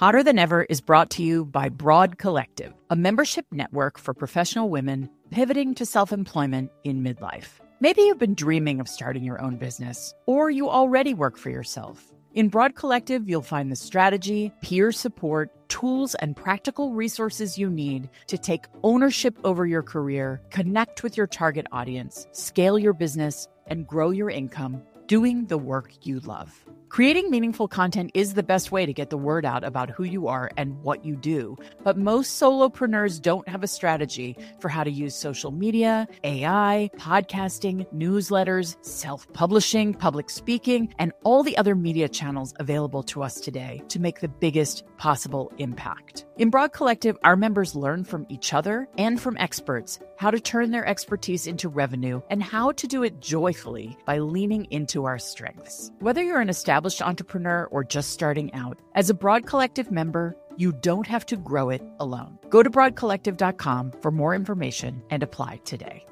Hotter Than Ever is brought to you by Broad Collective, a membership network for professional women pivoting to self-employment in midlife. Maybe you've been dreaming of starting your own business, or you already work for yourself. In Broad Collective, you'll find the strategy, peer support, tools, and practical resources you need to take ownership over your career, connect with your target audience, scale your business, and grow your income doing the work you love. Creating meaningful content is the best way to get the word out about who you are and what you do, but most solopreneurs don't have a strategy for how to use social media, AI, podcasting, newsletters, self-publishing, public speaking, and all the other media channels available to us today to make the biggest possible impact. In Broad Collective, our members learn from each other and from experts how to turn their expertise into revenue and how to do it joyfully by leaning into our strengths. Whether you're an established entrepreneur or just starting out, as a Broad Collective member, you don't have to grow it alone. Go to broadcollective.com for more information and apply today.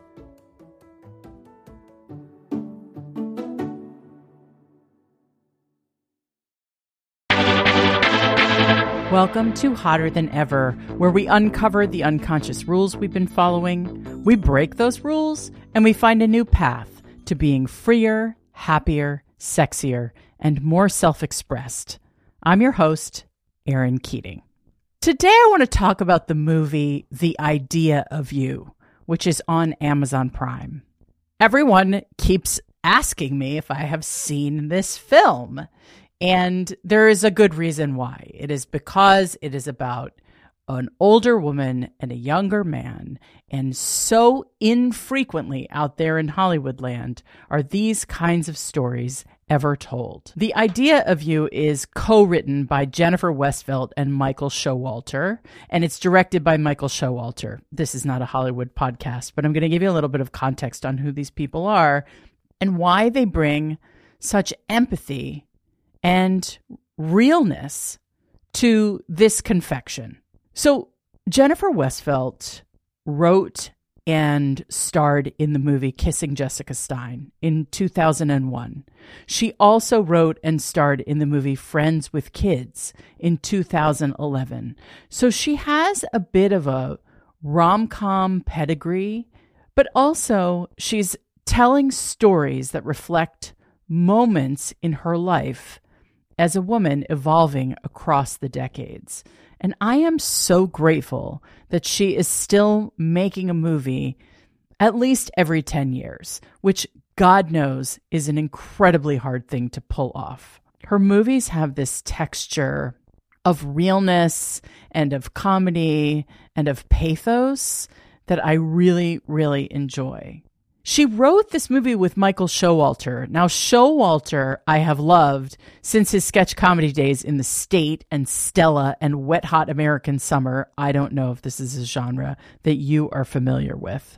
Welcome to Hotter Than Ever, where we uncover the unconscious rules we've been following, we break those rules, and we find a new path to being freer, happier, sexier, and more self-expressed. I'm your host, Erin Keating. Today I want to talk about the movie The Idea of You, which is on Amazon Prime. Everyone keeps asking me if I have seen this film. And there is a good reason why. It is because it is about an older woman and a younger man. And so infrequently out there in Hollywood land are these kinds of stories ever told. The Idea of You is co-written by Jennifer Westfeldt and Michael Showalter, and it's directed by Michael Showalter. This is not a Hollywood podcast, but I'm going to give you a little bit of context on who these people are and why they bring such empathy and realness to this confection. So Jennifer Westfeldt wrote and starred in the movie Kissing Jessica Stein in 2001. She also wrote and starred in the movie Friends with Kids in 2011. So she has a bit of a rom-com pedigree, but also she's telling stories that reflect moments in her life as a woman evolving across the decades. And I am so grateful that she is still making a movie at least every 10 years, which God knows is an incredibly hard thing to pull off. Her movies have this texture of realness and of comedy and of pathos that I really, really enjoy. She wrote this movie with Michael Showalter. Now, Showalter I have loved since his sketch comedy days in The State and Stella and Wet Hot American Summer. I don't know if this is a genre that you are familiar with,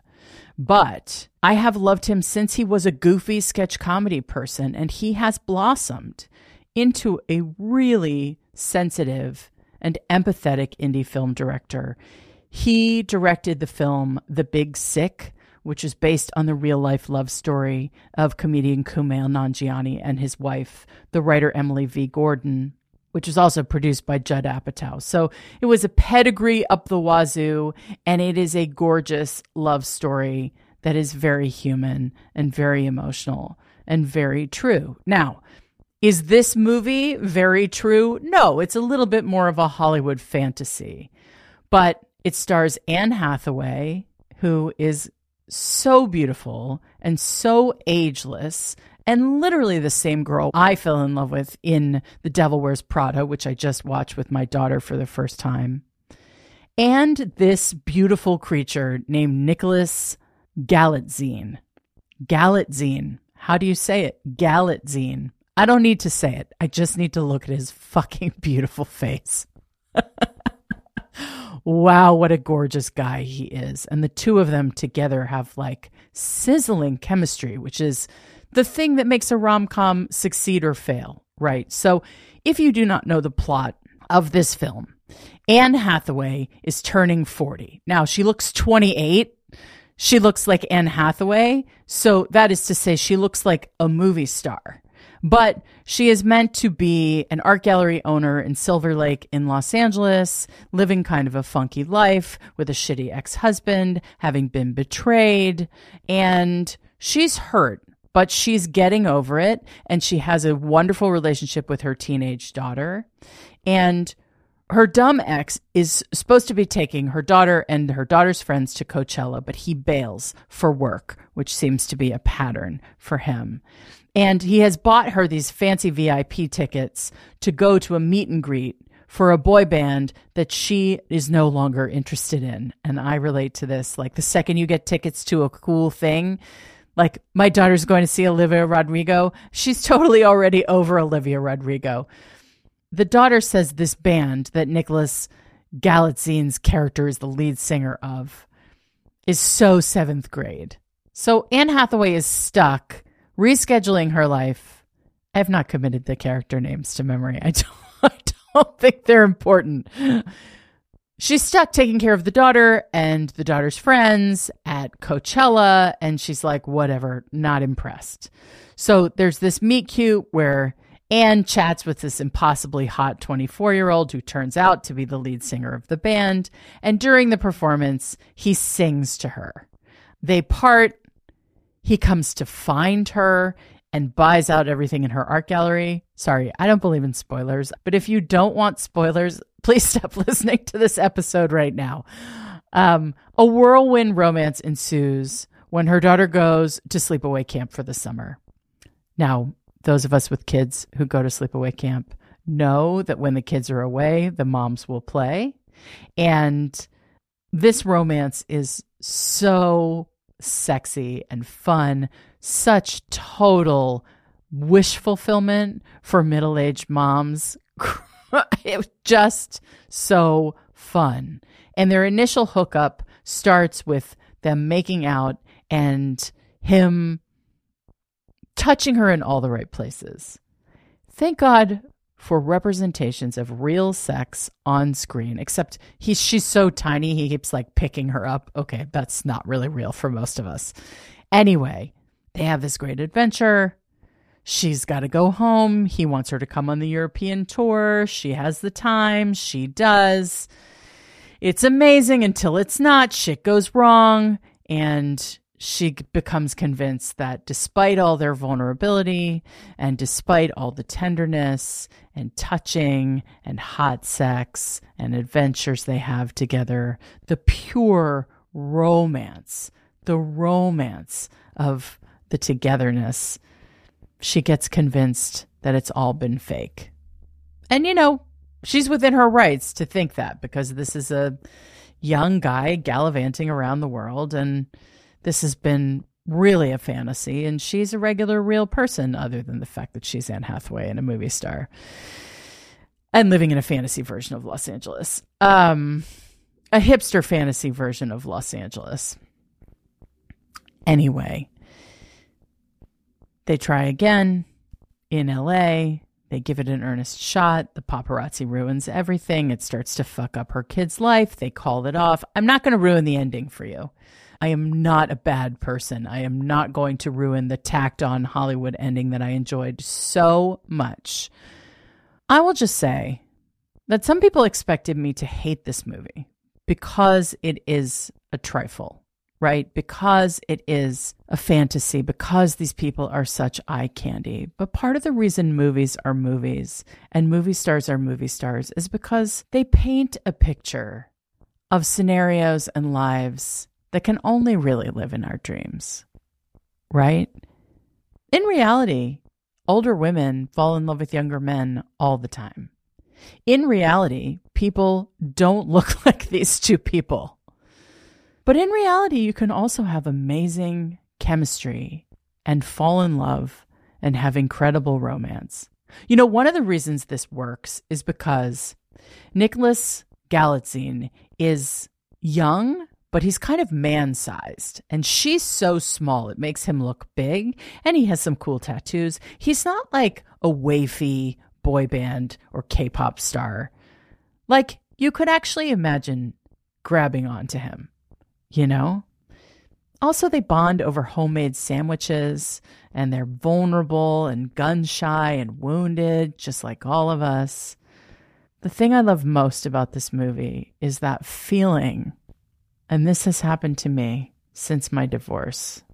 but I have loved him since he was a goofy sketch comedy person, and he has blossomed into a really sensitive and empathetic indie film director. He directed the film The Big Sick, which is based on the real-life love story of comedian Kumail Nanjiani and his wife, the writer Emily V. Gordon, which was also produced by Judd Apatow. So it was a pedigree up the wazoo, and it is a gorgeous love story that is very human and very emotional and very true. Now, is this movie very true? No, it's a little bit more of a Hollywood fantasy, but it stars Anne Hathaway, who is so beautiful and so ageless, and literally the same girl I fell in love with in The Devil Wears Prada, which I just watched with my daughter for the first time. And this beautiful creature named Nicholas Galitzine. Galitzine. How do you say it? Galitzine. I don't need to say it. I just need to look at his fucking beautiful face. Wow, what a gorgeous guy he is. And the two of them together have like sizzling chemistry, which is the thing that makes a rom-com succeed or fail, right? So if you do not know the plot of this film, Anne Hathaway is turning 40. Now, she looks 28. She looks like Anne Hathaway. So that is to say she looks like a movie star. But she is meant to be an art gallery owner in Silver Lake in Los Angeles, living kind of a funky life with a shitty ex-husband, having been betrayed. And she's hurt, but she's getting over it. And she has a wonderful relationship with her teenage daughter. And her dumb ex is supposed to be taking her daughter and her daughter's friends to Coachella, but he bails for work, which seems to be a pattern for him. And he has bought her these fancy VIP tickets to go to a meet and greet for a boy band that she is no longer interested in. And I relate to this. Like, the second you get tickets to a cool thing, like my daughter's going to see Olivia Rodrigo, she's totally already over Olivia Rodrigo. The daughter says this band that Nicholas Galatzin's character is the lead singer of is so seventh grade. So Anne Hathaway is stuck rescheduling her life. I have not committed the character names to memory. I don't think they're important. She's stuck taking care of the daughter and the daughter's friends at Coachella, and she's like, whatever, not impressed. So there's this meet cute where Anne chats with this impossibly hot 24-year-old who turns out to be the lead singer of the band. And during the performance, he sings to her. They part. He comes to find her and buys out everything in her art gallery. Sorry, I don't believe in spoilers, but if you don't want spoilers, please stop listening to this episode right now. A whirlwind romance ensues when her daughter goes to sleepaway camp for the summer. Now, those of us with kids who go to sleepaway camp know that when the kids are away, the moms will play. And this romance is so sexy and fun, such total wish fulfillment for middle-aged moms. It was just so fun. And their initial hookup starts with them making out and him touching her in all the right places. Thank God for representations of real sex on screen, except she's so tiny, he keeps like picking her up. Okay, that's not really real for most of us. Anyway, they have this great adventure. She's got to go home. He wants her to come on the European tour. She has the time. She does. It's amazing until it's not. Shit goes wrong. And she becomes convinced that despite all their vulnerability and despite all the tenderness and touching and hot sex and adventures they have together, the pure romance, the romance of the togetherness, she gets convinced that it's all been fake. And, you know, she's within her rights to think that, because this is a young guy gallivanting around the world, and this has been really a fantasy, and she's a regular, real person, other than the fact that she's Anne Hathaway and a movie star and living in a fantasy version of Los Angeles. A hipster fantasy version of Los Angeles. Anyway, they try again in LA. They give it an earnest shot. The paparazzi ruins everything. It starts to fuck up her kid's life. They call it off. I'm not going to ruin the ending for you. I am not a bad person. I am not going to ruin the tacked on Hollywood ending that I enjoyed so much. I will just say that some people expected me to hate this movie because it is a trifle, right? Because it is a fantasy, because these people are such eye candy. But part of the reason movies are movies and movie stars are movie stars is because they paint a picture of scenarios and lives that can only really live in our dreams, right? In reality, older women fall in love with younger men all the time. In reality, people don't look like these two people. But in reality, you can also have amazing chemistry and fall in love and have incredible romance. You know, one of the reasons this works is because Nicholas Galitzine is young, but he's kind of man-sized, and she's so small. It makes him look big, and he has some cool tattoos. He's not like a wafy boy band or K-pop star. Like, you could actually imagine grabbing onto him, you know? Also, they bond over homemade sandwiches, and they're vulnerable and gun-shy and wounded, just like all of us. The thing I love most about this movie is that feeling, and this has happened to me since my divorce.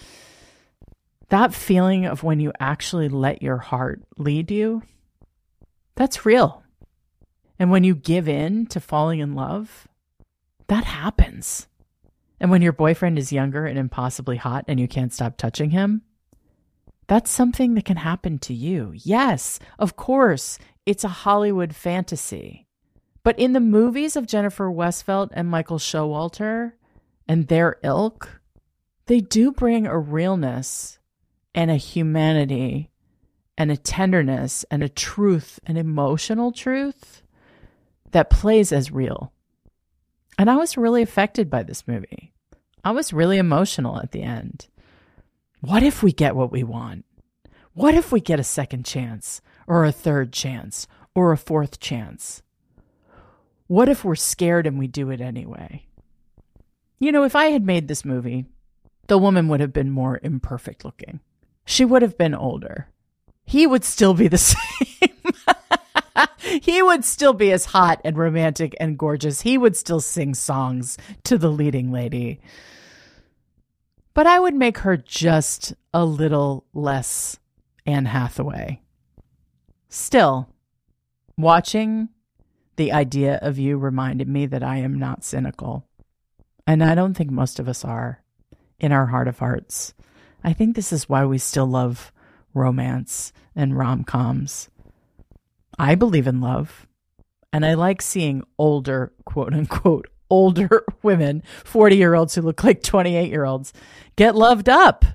That feeling of when you actually let your heart lead you, that's real. And when you give in to falling in love, that happens. And when your boyfriend is younger and impossibly hot and you can't stop touching him, that's something that can happen to you. Yes, of course, it's a Hollywood fantasy. But in the movies of Jennifer Westfeldt and Michael Showalter and their ilk, they do bring a realness and a humanity and a tenderness and a truth, an emotional truth that plays as real. And I was really affected by this movie. I was really emotional at the end. What if we get what we want? What if we get a second chance or a third chance or a fourth chance? What if we're scared and we do it anyway? You know, if I had made this movie, the woman would have been more imperfect looking. She would have been older. He would still be the same. He would still be as hot and romantic and gorgeous. He would still sing songs to the leading lady. But I would make her just a little less Anne Hathaway. Still, watching the idea of you reminded me that I am not cynical. And I don't think most of us are in our heart of hearts. I think this is why we still love romance and rom-coms. I believe in love, and I like seeing older, quote unquote, older women, 40-year-olds who look like 28-year-olds, get loved up.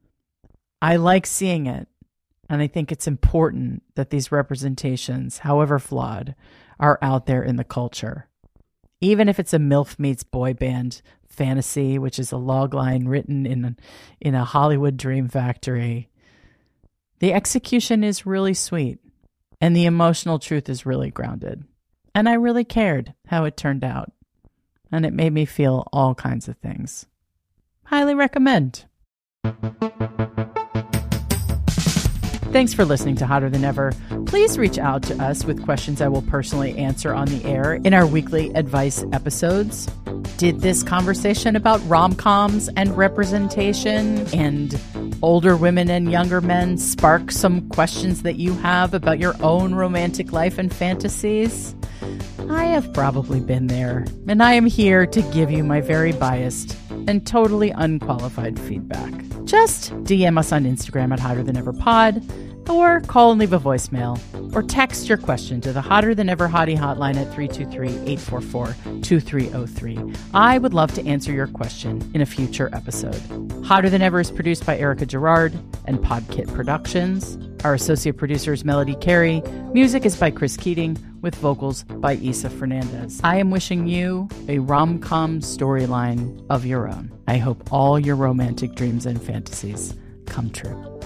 I like seeing it, and I think it's important that these representations, however flawed, are out there in the culture. Even if it's a MILF meets boy band fantasy, which is a logline written in a Hollywood dream factory, the execution is really sweet. And the emotional truth is really grounded. And I really cared how it turned out. And it made me feel all kinds of things. Highly recommend. Thanks for listening to Hotter Than Ever. Please reach out to us with questions I will personally answer on the air in our weekly advice episodes. Did this conversation about rom-coms and representation and older women and younger men spark some questions that you have about your own romantic life and fantasies? I have probably been there, and I am here to give you my very biased and totally unqualified feedback. Just DM us on Instagram at Hotter Than Ever Pod, or call and leave a voicemail, or text your question to the Hotter Than Ever Hottie hotline at 323-844-2303. I would love to answer your question in a future episode. Hotter Than Ever is produced by Erica Gerard and Podkit Productions. Our associate producer is Melody Carey. Music is by Chris Keating, with vocals by Isa Fernandez. I am wishing you a rom-com storyline of your own. I hope all your romantic dreams and fantasies come true.